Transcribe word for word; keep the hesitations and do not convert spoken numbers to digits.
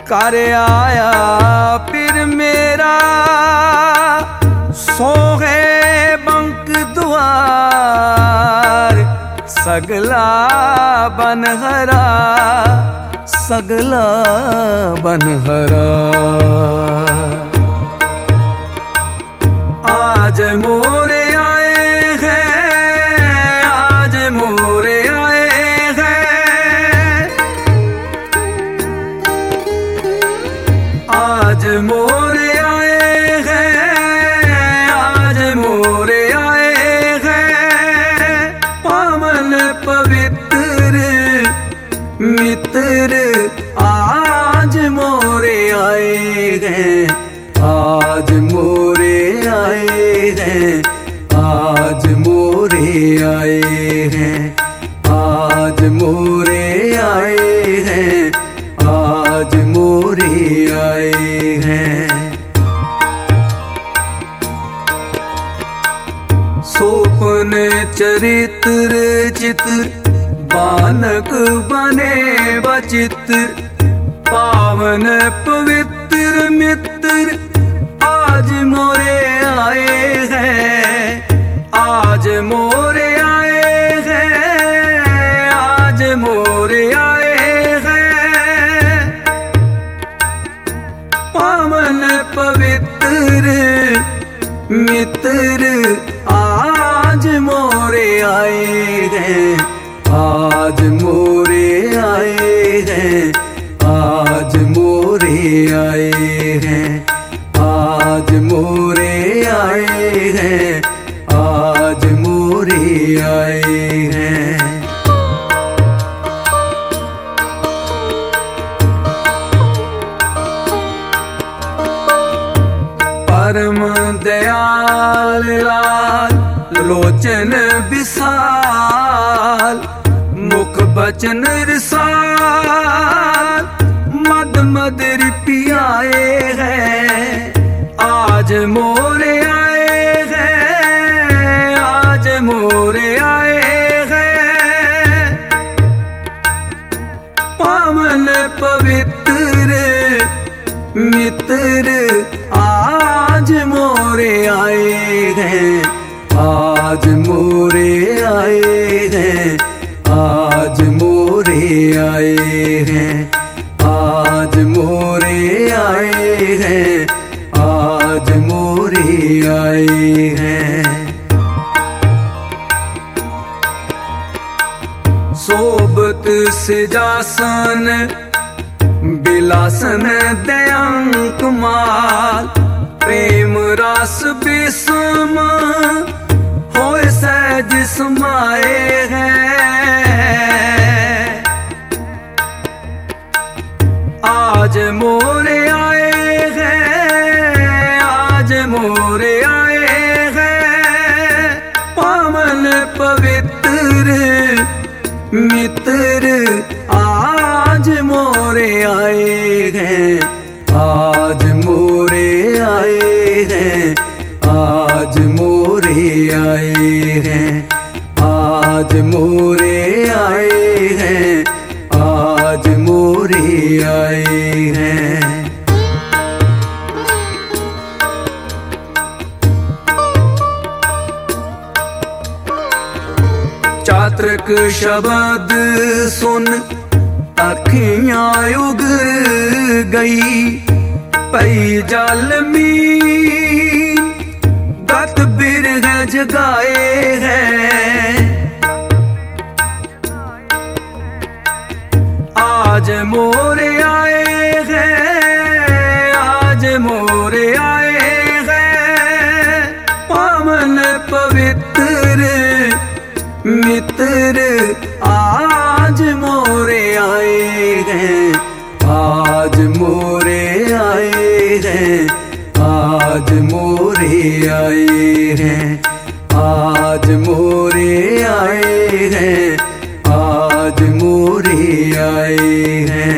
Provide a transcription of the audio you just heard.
कर आया फिर मेरा सोहे बंक द्वार सगला बनहरा सगला बनहरा। आज मोरे आए हैं आज मोरे आए हैं आज मोरे आए हैं आज मोरे आए हैं पावन पवित्र मित्र आज मोरे आए हैं आज मोरे आए हैं आज मोरे आए हैं आज मोरे आए हैं आज मोरे आए हैं। सोपन चरित्र चित्र बानक बने बचित्र पावन पवित्र मित्र आज मोरे आए हैं आज मोरे आए हैं आज मोरे आए हैं पावन पवित्र मित्र आज मोरे आए हैं आज मोरे आए हैं आज मोरे आए हैं आज मोरे आए हैं आज मोरे आए हैं। परम दयाल लाल लोचन विशाल मुख बचन रिसाल मद मदर पियाए हैं आज मोरे आए हैं आज मोरे आए हैं पावन पवित्र मित्र आज मोरे आए हैं आज मोरे आए हैं आज मोरे आए हैं आज मोरे आए हैं आज मोरे आए हैं। सोबत सिजासन बिलासन दयांक माल प्रेम रास बिस्म होए सहज समाए हैं आज मोरे आए हैं आज मोरे आए हैं पावन पवित्र मित्र आज मोरे आए हैं आज मोरे आए हैं आज मोरे आए हैं आज मोरे आए हैं आज मोरे आए हैं। चातृक शब्द सुन अखियां उग गई पई जल मीन गत बिरह जगाए हैं आज मोरे आए हैं आज मोरे आए हैं पावन पवित्र मित्र आज मोरे आए हैं आज मोरे आए हैं आज मोरे आए हैं आज मोरे आए हैं आज मोरे आए हैं।